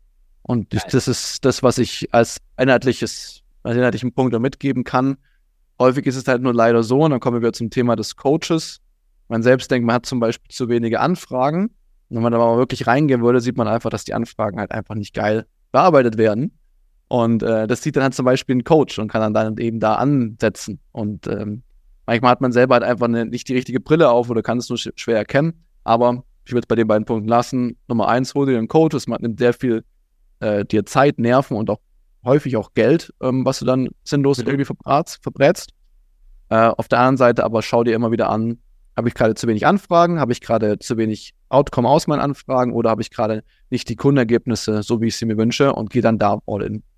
Und ich, das ist das, was ich als inhaltliches, als inhaltlichen Punkt da mitgeben kann. Häufig ist es halt nur leider so, und dann kommen wir zum Thema des Coaches. Man selbst denkt, man hat zum Beispiel zu wenige Anfragen. Und wenn man da mal wirklich reingehen würde, sieht man einfach, dass die Anfragen halt einfach nicht geil bearbeitet werden. Und äh, das sieht dann halt zum Beispiel ein Coach und kann dann, dann eben da ansetzen. Und ähm, manchmal hat man selber halt einfach eine, nicht die richtige Brille auf oder kann es nur sch- schwer erkennen. Aber ich würde es bei den beiden Punkten lassen. Nummer eins, hol dir einen Coach. Das nimmt sehr viel äh, dir Zeit, Nerven und auch häufig auch Geld, ähm, was du dann sinnlos mhm. irgendwie verbrätst. verbrätst. Äh, auf der anderen Seite aber schau dir immer wieder an, habe ich gerade zu wenig Anfragen? Habe ich gerade zu wenig Outcome aus meinen Anfragen? Oder habe ich gerade nicht die Kundenergebnisse, so wie ich sie mir wünsche? Und gehe dann da all in.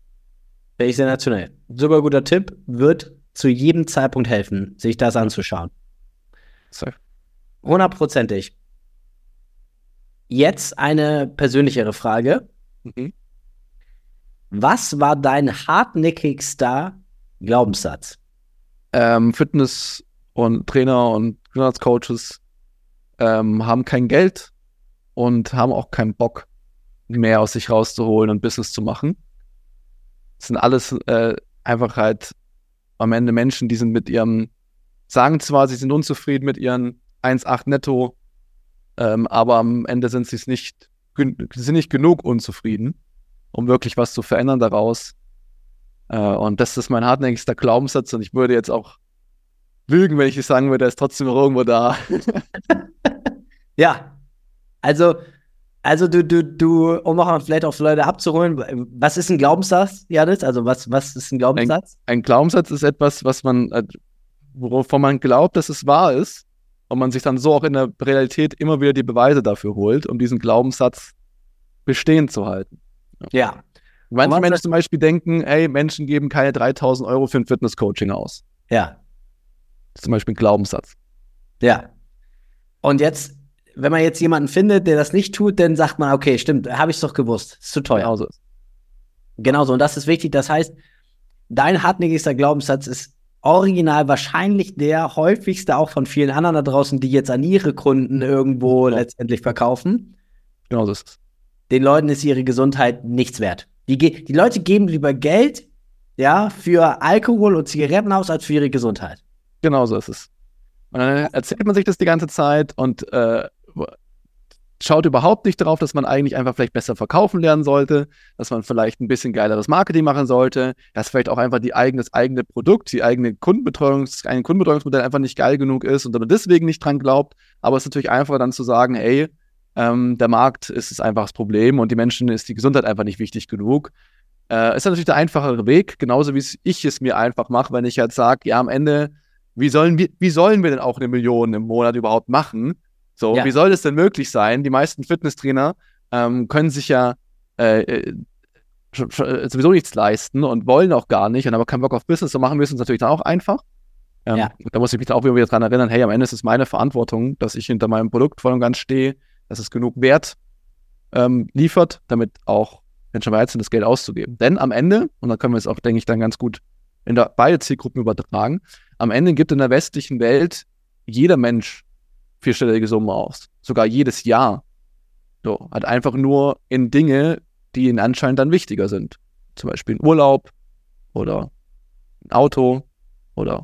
Finde ich sensationell. Super guter Tipp. Wird zu jedem Zeitpunkt helfen, sich das anzuschauen. Safe. Hundertprozentig. Jetzt eine persönlichere Frage. Mhm. Was war dein hartnäckigster Glaubenssatz? ähm, Fitness- und Trainer und Gesundheitscoaches ähm, haben kein Geld und haben auch keinen Bock, mehr aus sich rauszuholen und Business zu machen. Das sind alles äh, einfach halt am Ende Menschen, die sind mit ihrem, sagen zwar, sie sind unzufrieden mit ihren eins Komma acht netto, ähm, aber am Ende sind sie es nicht, sind nicht genug unzufrieden, um wirklich was zu verändern daraus. Äh, und das ist mein hartnäckigster Glaubenssatz und ich würde jetzt auch lügen, wenn ich nicht sagen würde, er ist trotzdem noch irgendwo da. Ja, also, also du, du, du, um auch vielleicht auch Leute abzuholen, was ist ein Glaubenssatz, Janis? Also was, was ist ein Glaubenssatz? Ein, ein Glaubenssatz ist etwas, was man, äh, wovon man glaubt, dass es wahr ist und man sich dann so auch in der Realität immer wieder die Beweise dafür holt, um diesen Glaubenssatz bestehen zu halten. Ja. Manche Menschen zum Beispiel denken, ey, Menschen geben keine dreitausend Euro für ein Fitness-Coaching aus. Ja. Das ist zum Beispiel ein Glaubenssatz. Ja. Und jetzt, wenn man jetzt jemanden findet, der das nicht tut, dann sagt man, okay, stimmt, habe ich es doch gewusst, ist zu teuer. Genauso. Genauso, und das ist wichtig. Das heißt, dein hartnäckigster Glaubenssatz ist original wahrscheinlich der häufigste auch von vielen anderen da draußen, die jetzt an ihre Kunden irgendwo ja. letztendlich verkaufen. Genau so ist es. Den Leuten ist ihre Gesundheit nichts wert. Die, die Leute geben lieber Geld, ja, für Alkohol und Zigaretten aus, als für ihre Gesundheit. Genau so ist es. Und dann erzählt man sich das die ganze Zeit und äh, schaut überhaupt nicht darauf, dass man eigentlich einfach vielleicht besser verkaufen lernen sollte, dass man vielleicht ein bisschen geileres Marketing machen sollte, dass vielleicht auch einfach die eigene, das eigene Produkt, die eigene Kundenbetreuung, das eigene Kundenbetreuungsmodell einfach nicht geil genug ist und man deswegen nicht dran glaubt. Aber es ist natürlich einfacher dann zu sagen, hey, ähm, der Markt ist es einfach das Problem und die Menschen ist die Gesundheit einfach nicht wichtig genug. Äh, ist natürlich der einfachere Weg, genauso wie ich es mir einfach mache, wenn ich halt sage, ja, am Ende, wie sollen wir, wie sollen wir denn auch eine Million im Monat überhaupt machen? So, ja. Wie soll das denn möglich sein? Die meisten Fitnesstrainer ähm, können sich ja äh, sowieso nichts leisten und wollen auch gar nicht und haben keinen Bock auf Business, so machen wir es uns natürlich dann auch einfach. Ähm, ja. Da muss ich mich auch wieder dran erinnern, hey, am Ende ist es meine Verantwortung, dass ich hinter meinem Produkt voll und ganz stehe, dass es genug Wert ähm, liefert, damit auch Menschen bereit sind, das Geld auszugeben. Denn am Ende, und da können wir es auch, denke ich, dann ganz gut in der, beide Zielgruppen übertragen, am Ende gibt in der westlichen Welt jeder Mensch vierstellige Summen aus. Sogar jedes Jahr. So, hat einfach nur in Dinge, die ihnen anscheinend dann wichtiger sind. Zum Beispiel ein Urlaub oder ein Auto oder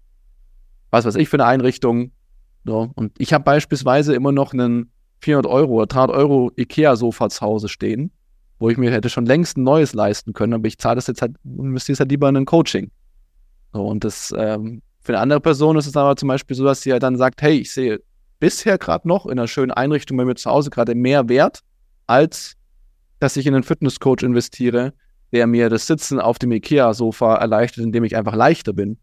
was weiß ich für eine Einrichtung. So. Und ich habe beispielsweise immer noch einen vierhundert Euro oder dreihundert Euro Ikea-Sofa zu Hause stehen, wo ich mir hätte schon längst ein neues leisten können, aber ich zahle das jetzt halt, müsste es halt lieber in ein Coaching. So, und das ähm, für eine andere Person ist es aber zum Beispiel so, dass sie halt dann sagt, hey, ich sehe bisher gerade noch in einer schönen Einrichtung bei mir zu Hause gerade mehr Wert, als dass ich in einen Fitnesscoach investiere, der mir das Sitzen auf dem Ikea-Sofa erleichtert, indem ich einfach leichter bin,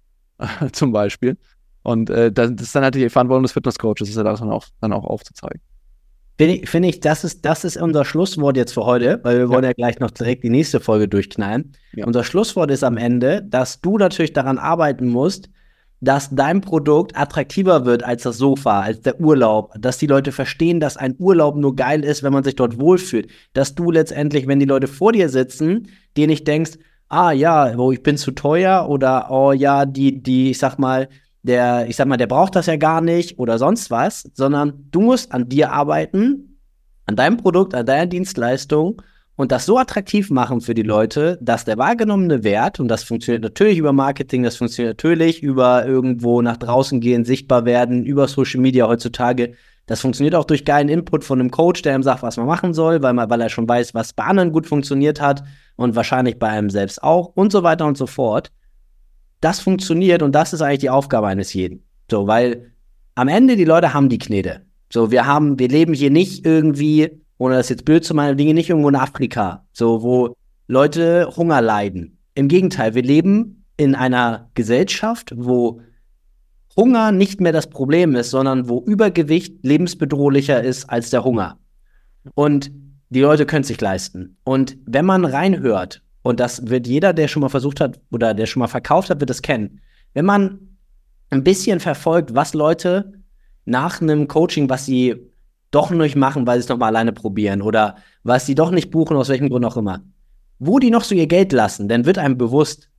zum Beispiel. Und äh, das ist dann halt die Verantwortung des Fitnesscoaches, das dann auch, dann auch aufzuzeigen. Finde ich, find ich das, ist, das ist unser Schlusswort jetzt für heute, weil wir ja. wollen ja gleich noch direkt die nächste Folge durchknallen. Ja. Unser Schlusswort ist am Ende, dass du natürlich daran arbeiten musst, dass dein Produkt attraktiver wird als das Sofa, als der Urlaub, dass die Leute verstehen, dass ein Urlaub nur geil ist, wenn man sich dort wohlfühlt, dass du letztendlich, wenn die Leute vor dir sitzen, dir nicht denkst, ah ja, oh, ich bin zu teuer oder oh ja, die, die, ich sag mal, der, ich sag mal, der braucht das ja gar nicht oder sonst was, sondern du musst an dir arbeiten, an deinem Produkt, an deiner Dienstleistung und das so attraktiv machen für die Leute, dass der wahrgenommene Wert, und das funktioniert natürlich über Marketing, das funktioniert natürlich über irgendwo nach draußen gehen, sichtbar werden, über Social Media heutzutage, das funktioniert auch durch geilen Input von einem Coach, der ihm sagt, was man machen soll, weil, man, weil er schon weiß, was bei anderen gut funktioniert hat und wahrscheinlich bei einem selbst auch und so weiter und so fort. Das funktioniert und das ist eigentlich die Aufgabe eines jeden. So, weil am Ende die Leute haben die Knete. So, wir haben, wir leben hier nicht irgendwie, ohne das jetzt blöd zu meinen Dinge, nicht irgendwo in Afrika, so, wo Leute Hunger leiden. Im Gegenteil, wir leben in einer Gesellschaft, wo Hunger nicht mehr das Problem ist, sondern wo Übergewicht lebensbedrohlicher ist als der Hunger. Und die Leute können es sich leisten. Und wenn man reinhört, und das wird jeder, der schon mal versucht hat oder der schon mal verkauft hat, wird das kennen. Wenn man ein bisschen verfolgt, was Leute nach einem Coaching, was sie doch nicht machen, weil sie es noch mal alleine probieren oder was sie doch nicht buchen, aus welchem Grund auch immer, wo die noch so ihr Geld lassen, dann wird einem bewusst,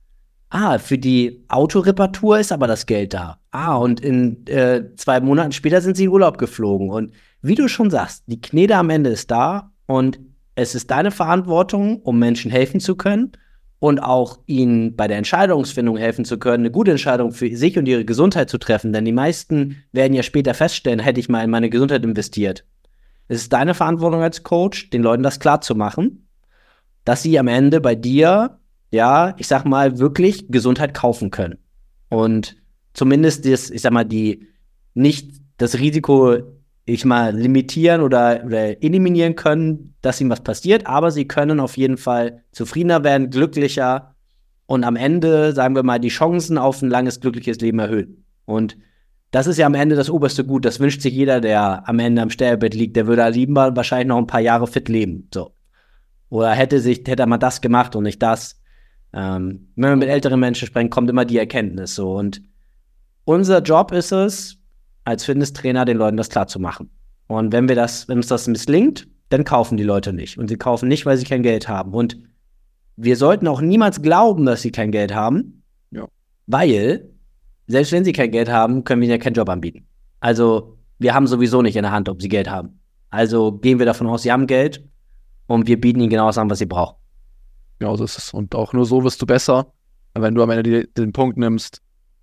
Ah, für die Autoreparatur ist aber das Geld da. Ah, und in äh, zwei Monaten später sind sie in Urlaub geflogen. Und wie du schon sagst, die Knete am Ende ist da und es ist deine Verantwortung, um Menschen helfen zu können und auch ihnen bei der Entscheidungsfindung helfen zu können, eine gute Entscheidung für sich und ihre Gesundheit zu treffen. Denn die meisten werden ja später feststellen, hätte ich mal in meine Gesundheit investiert. Es ist deine Verantwortung als Coach, den Leuten das klar zu machen, dass sie am Ende bei dir, ja, ich sag mal, wirklich Gesundheit kaufen können. Und zumindest das, ich sag mal, die nicht das Risiko, ich mal, limitieren oder, oder eliminieren können, dass ihnen was passiert, aber sie können auf jeden Fall zufriedener werden, glücklicher und am Ende, sagen wir mal, die Chancen auf ein langes, glückliches Leben erhöhen. Und das ist ja am Ende das oberste Gut. Das wünscht sich jeder, der am Ende am Sterbebett liegt. Der würde lieber wahrscheinlich noch ein paar Jahre fit leben. So. Oder hätte sich, hätte er mal das gemacht und nicht das. Ähm, wenn wir mit älteren Menschen sprechen, kommt immer die Erkenntnis so. Und unser Job ist es, als Fitnesstrainer den Leuten das klar zu machen. Und wenn wir das, wenn uns das misslingt, dann kaufen die Leute nicht. Und sie kaufen nicht, weil sie kein Geld haben. Und wir sollten auch niemals glauben, dass sie kein Geld haben, Ja. weil selbst wenn sie kein Geld haben, können wir ihnen ja keinen Job anbieten. Also wir haben sowieso nicht in der Hand, ob sie Geld haben. Also gehen wir davon aus, sie haben Geld und wir bieten ihnen genau das an, was sie brauchen. Genau so ist es. Und auch nur so wirst du besser, wenn du am Ende die, den Punkt nimmst,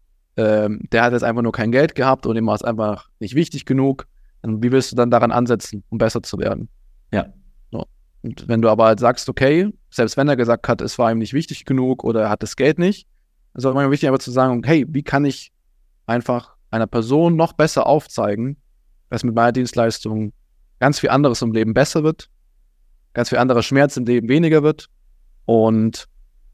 ähm, der hat jetzt einfach nur kein Geld gehabt und ihm war es einfach nicht wichtig genug. Und wie willst du dann daran ansetzen, um besser zu werden? Ja. So. Und wenn du aber halt sagst, okay, selbst wenn er gesagt hat, es war ihm nicht wichtig genug oder er hat das Geld nicht, dann ist es manchmal wichtig, aber zu sagen, hey, wie kann ich einfach einer Person noch besser aufzeigen, dass mit meiner Dienstleistung ganz viel anderes im Leben besser wird, ganz viel anderer Schmerz im Leben weniger wird und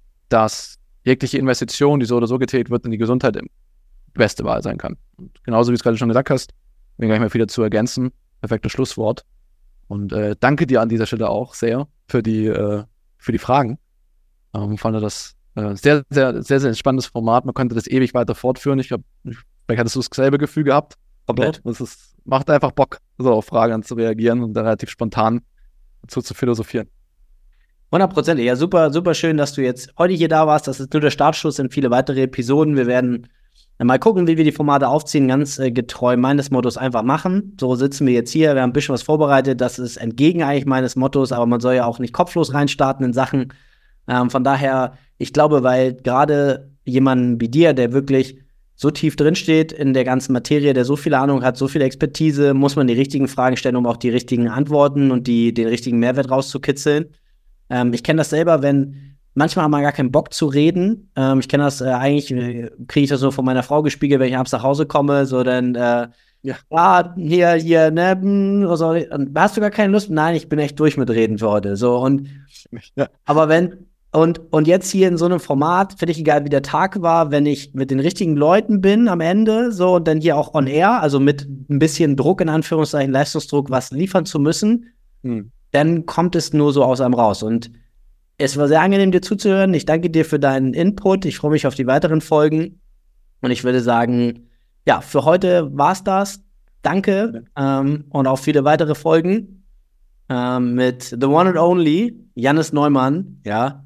dass jegliche Investition, die so oder so getätigt wird, in die Gesundheit die beste Wahl sein kann. Und genauso wie du es gerade schon gesagt hast, will ich gar nicht mehr viel dazu ergänzen. Perfektes Schlusswort. Und äh, danke dir an dieser Stelle auch sehr für die, äh, für die Fragen. Ähm, fand das äh, sehr, sehr, sehr, sehr spannendes Format. Man könnte das ewig weiter fortführen. Ich glaube, vielleicht hattest du dasselbe Gefühl gehabt. Komplett. Es ist, macht einfach Bock, so auf Fragen zu reagieren und da relativ spontan dazu zu philosophieren. hundertprozentig. Ja, super, super schön, dass du jetzt heute hier da warst. Das ist nur der Startschuss in viele weitere Episoden. Wir werden mal gucken, wie wir die Formate aufziehen. Ganz äh, getreu meines Mottos einfach machen. So sitzen wir jetzt hier. Wir haben ein bisschen was vorbereitet. Das ist entgegen eigentlich meines Mottos, aber man soll ja auch nicht kopflos reinstarten in Sachen. Ähm, von daher, ich glaube, weil gerade jemanden wie dir, der wirklich so tief drinsteht in der ganzen Materie, der so viel Ahnung hat, so viel Expertise, muss man die richtigen Fragen stellen, um auch die richtigen Antworten und die, den richtigen Mehrwert rauszukitzeln. Ähm, ich kenne das selber, wenn manchmal hat man gar keinen Bock zu reden. Ähm, ich kenne das äh, eigentlich, äh, kriege ich das so von meiner Frau gespiegelt, wenn ich abends nach Hause komme, so dann, äh, ja, ah, hier, hier, ne, mh, so, hast du gar keine Lust? Nein, ich bin echt durch mit Reden für heute. So, und, Ja. aber wenn, und, und jetzt hier in so einem Format, finde ich egal, wie der Tag war, wenn ich mit den richtigen Leuten bin am Ende, so, und dann hier auch on air, also mit ein bisschen Druck, in Anführungszeichen, Leistungsdruck, was liefern zu müssen, Hm. dann kommt es nur so aus einem raus. Und es war sehr angenehm, dir zuzuhören. Ich danke dir für deinen Input. Ich freue mich auf die weiteren Folgen. Und ich würde sagen, ja, für heute war's das. Danke. Ja. Ähm, und auf viele weitere Folgen ähm, mit The One and Only, Jannis Neumann. Ja.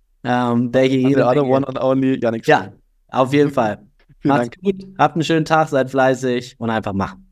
Ähm, der hier The other one and only, Yannick. Ja, auf jeden Fall. Vielen Macht's Dank. gut. Habt einen schönen Tag, seid fleißig und einfach machen.